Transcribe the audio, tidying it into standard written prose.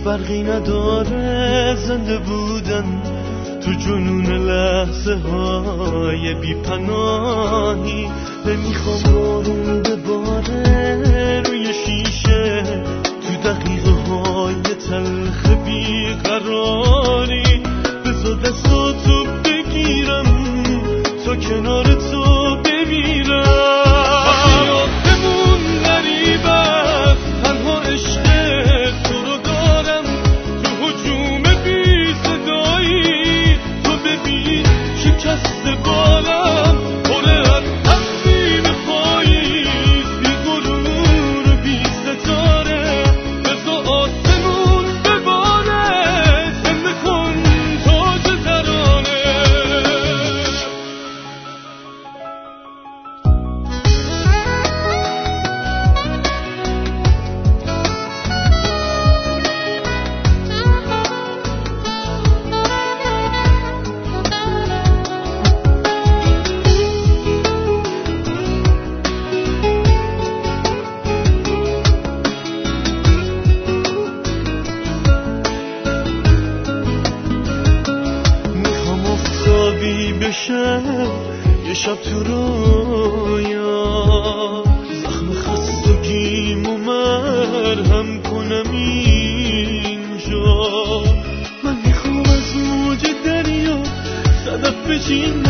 فرقی نداره زنده بودن تو جنون لحظه های بی پناهی. نمیخوام بارون بباره روی شیشه تو دقیقه های تلخ بیقراری. بذار دستاتو بگیرم تا کنار تو بمیرم. وقتی آسمون غریبه تنها عشق تو رو دارم تو هجوم بی صدایی. تو ببین شکست بالم پره از تصمیم پاییز بی غرور بی ستاره. بذار آسمون بباره زنده کن تاج ترانه. یه شب تو رویا زخم خستگیمو مرهم کنم اینجا. من میخوام از موج دریا صدف بچینم